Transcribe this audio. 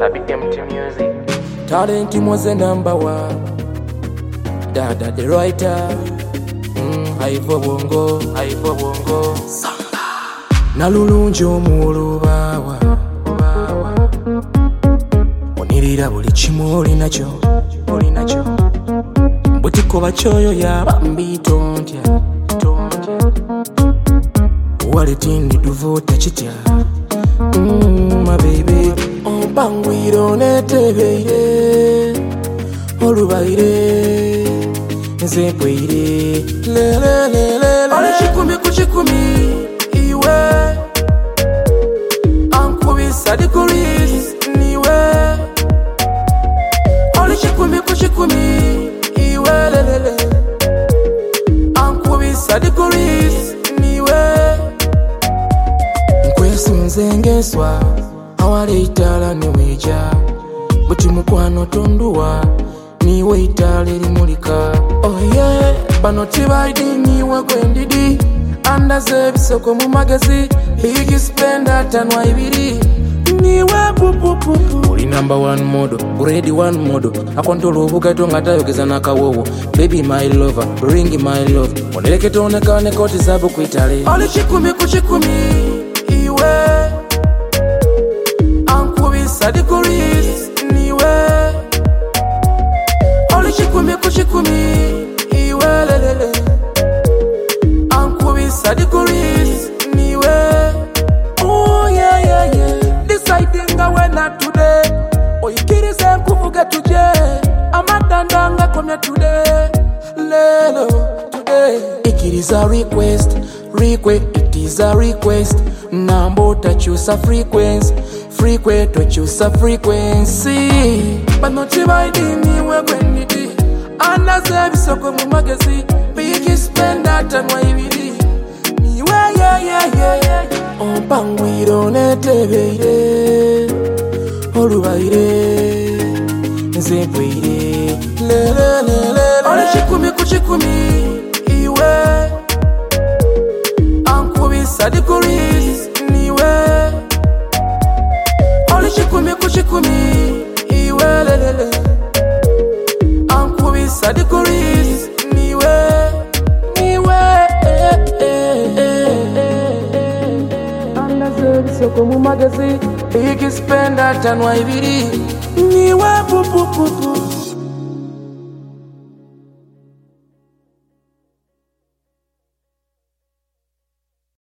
Baby MT Music. Talent was the number one. Dada the writer. Haivo bongo. Nalulunjo mulubawa. Onirira buli kimu olinacho. Butiko bachoyo ya bambito ntya. Waletindi duvota chitya. My baby, oh bangwiro netebeire, olubaire, nzepweire, le. Ole chikumi kuchikumi, iwe, ankubisa dikuris, niwe. Ole chikumi kuchikumi, iwe, le. Ankubisa dikuris, niwe. Nzengeswa awale itala niweja buti mukwano tonduwa niwe itala elimulika. Oh yeah, bano tibaidi niwe gwendidi andaze bisoko mu magezi big spender tanwa ibiri niwe pupupupu uli number one modo ready one modo akontolo obugato ngatayogeza nakawowo baby my lover bring my love oneleke tonekane koti zabo kuitale. Oli chikumi kuchikumi iwe ankubisa dikuris niwe. Oli chikumi kuchikumi iwe lelele ankubisa dikuris niwe. Oh yeah deciding wena today oyikirize nkuvuga tuje amadandanga komya today lelo today ikiriza request it is a request. Nambo to choose a frequency to choose a frequency. But not dividing me where when it is. And as I so come magazine, big spend that and why we did. Me where yeah. Oh bang we don't let it. Olubaire, nzepweire, le. Ole chikumi iwe. Ankubisa dikuris niwe. Oli chikumi iwe lelele ankubisa dikuris niwe. Andaze bisoko mu magazine big spender tanwa ibiri niwe pupupu.